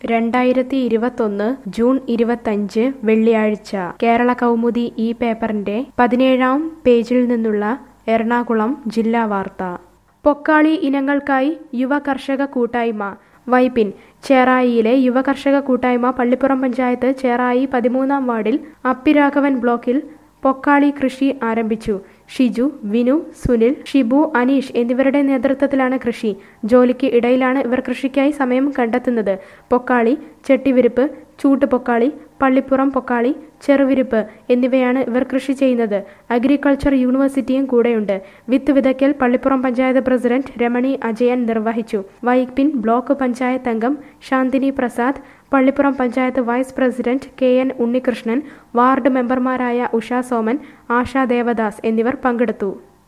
2021 June 25 വെള്ളിയാഴ്ച കേരള കൗമുദി ഈ പേപ്പറിന്റെ 17-ാം പേജിൽ നിന്നുള്ള എറണാകുളം ജില്ലാ വാർത്ത. പൊക്കാളി ഇനങ്ങൾക്കായി യുവ കർഷക കൂട്ടായ്മ വൈപ്പിൻ. ചേറായിയിലെ യുവ കർഷക കൂട്ടായ്മ പള്ളിപ്പുറം പഞ്ചായത്ത് ചേറായി 13-ാം വാർഡിൽ അപ്പിരാഘവൻ ബ്ലോക്കിൽ പൊക്കാളി കൃഷി ആരംഭിച്ചു. ഷിജു, വിനു, സുനിൽ, ഷിബു, അനീഷ് എന്നിവരുടെ നേതൃത്വത്തിലാണ് കൃഷി. ജോലിക്ക് ഇടയിലാണ് ഇവർ കൃഷിക്കായി സമയം കണ്ടെത്തുന്നത്. പൊക്കാളി, ചെട്ടിവിരിപ്പ്, ചൂട്ടുപൊക്കാളി, പള്ളിപ്പുറം പൊക്കാളി, ചെറുവിരിപ്പ് എന്നിവയാണ് ഇവർ കൃഷി ചെയ്യുന്നത്. അഗ്രികൾച്ചർ യൂണിവേഴ്സിറ്റിയും കൂടെയുണ്ട്. വിത്ത് വിതയ്ക്കൽ പള്ളിപ്പുറം പഞ്ചായത്ത് പ്രസിഡന്റ് രമണി അജയൻ നിർവഹിച്ചു. വൈപ്പിൻ ബ്ലോക്ക് പഞ്ചായത്ത് അംഗം Shanthini Prasad, Pallippuram panchayat vice president KN Unnikrishnan, ward മെമ്പർമാരായ ഉഷ സോമൻ, ആശ ദേവദാസ് എന്നിവർ പങ്കെടുത്തു.